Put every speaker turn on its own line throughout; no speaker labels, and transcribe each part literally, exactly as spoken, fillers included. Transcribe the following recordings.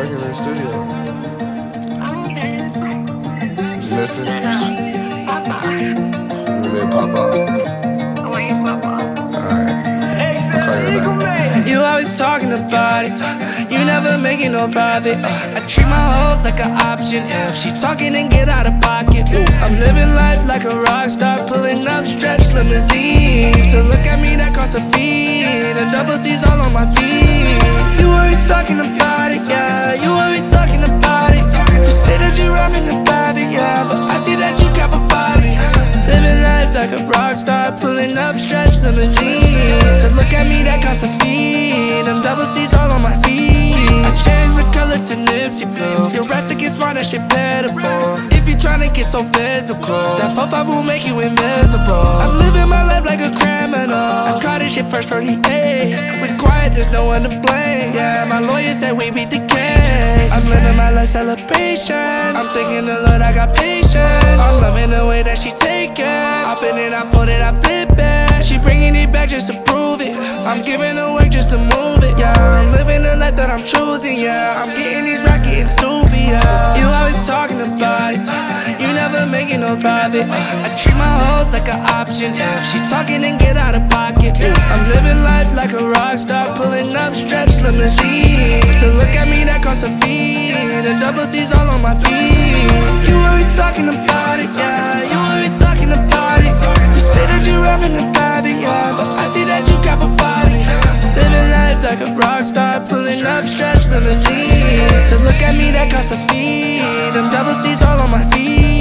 working in the studios.
Okay.
You miss me?
Papa.
You made pop out.
Why you Papa?
Alright. I'll call you back.
You always talking about it. You never making no profit. I treat my hoes like an option. If she talking, and get out of pocket. I'm living life like a rock star, pulling up stretch limousines. To look at me, that costs a fee. The double C's all on my feet. You always talking about it, yeah. You always talking about it. You say that you rapping about it, yeah, but I see that you cap about it. Living life like a rock star, pulling up stretch limousines. To look at me, that costs a fee. Them double C's all on my feet. I changed my color to Nipsey blue. Your rest against mine, that shit pitiful. If you tryna get so physical, that four five will make you invisible. I'm living my life like a criminal. I caught this shit first forty-eight. We quiet, there's no one to blame. Yeah, my lawyer said we beat the case. I'm living my life celebration. I'm thinking the Lord, I got patience. I'm loving the way that she take it. I been it, I fold it, I flip it. She bringing it back just to prove it. I'm giving her work just to move it, yeah. I'm living the life that I'm choosing, yeah. I'm getting these racks, getting stupid, yeah. You always talking about it. You never making no profit. I treat my hoes like an option. If she talking, then get out of pocket. I'm living life like a rock star, pulling up stretch limousines. To look at me, that costs a fee. The double C's all on my feet. You always talking about it, yeah. You always talking about it. You say that you rapping about it, yeah, but I see that you cap about it. Living life like a rock star, pulling up stretch limousines. To look at me, that costs a fee. Them double C's all on my feet.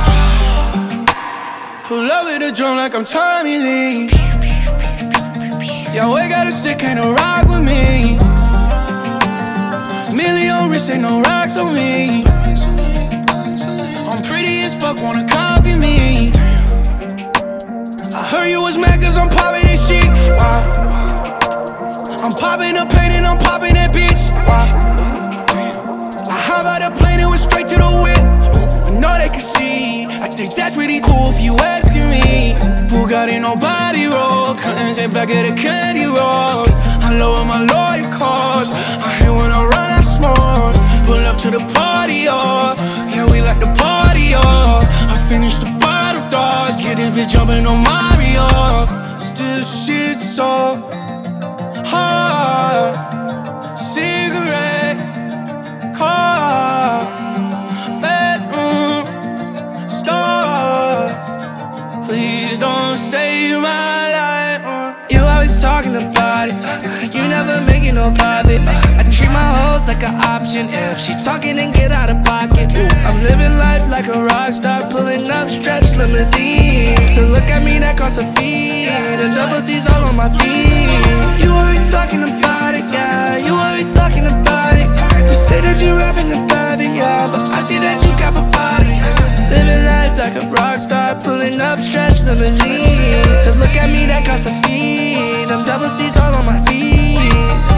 Pull up with a drum like I'm Tommy Lee. Yo, I got a stick, ain't no rock with me. Million wrist, ain't no rocks on me. I'm pretty as fuck, wanna copy me. I heard you was mad cause I'm popping this shit. Wow. I'm popping the pain and I'm popping that bitch. Wow. I hop out the plane and went straight to the whip. I know they can see. I think that's pretty cool if you asking me. Bugatti, nobody roll. Curtains ain't back of the candy roll. I lower my lawyer costs. I hate when I run out smoke. Pull up to the party, oh. Yeah, we like the party, oh. I finished the bottle, dog. Get this bitch jumping on Mario. Still shit so hard. Cigarettes, car, bedroom, stars. Please don't save my life.
You always talking about it. You never making no profit. I treat my hoes like an option. If she talking, then get out of pocket. I'm living life like a rock star, pulling up stretch limousines. To look at me, that costs a fee. The double C's all on my feet. You always talking about it, yeah. You always talking about it. You say that you rapping about it, yeah, but I see that you cap about it. Living life like a rock star, pulling up stretch limousines. To look at me, that costs a fee. Them double C's all on my feet.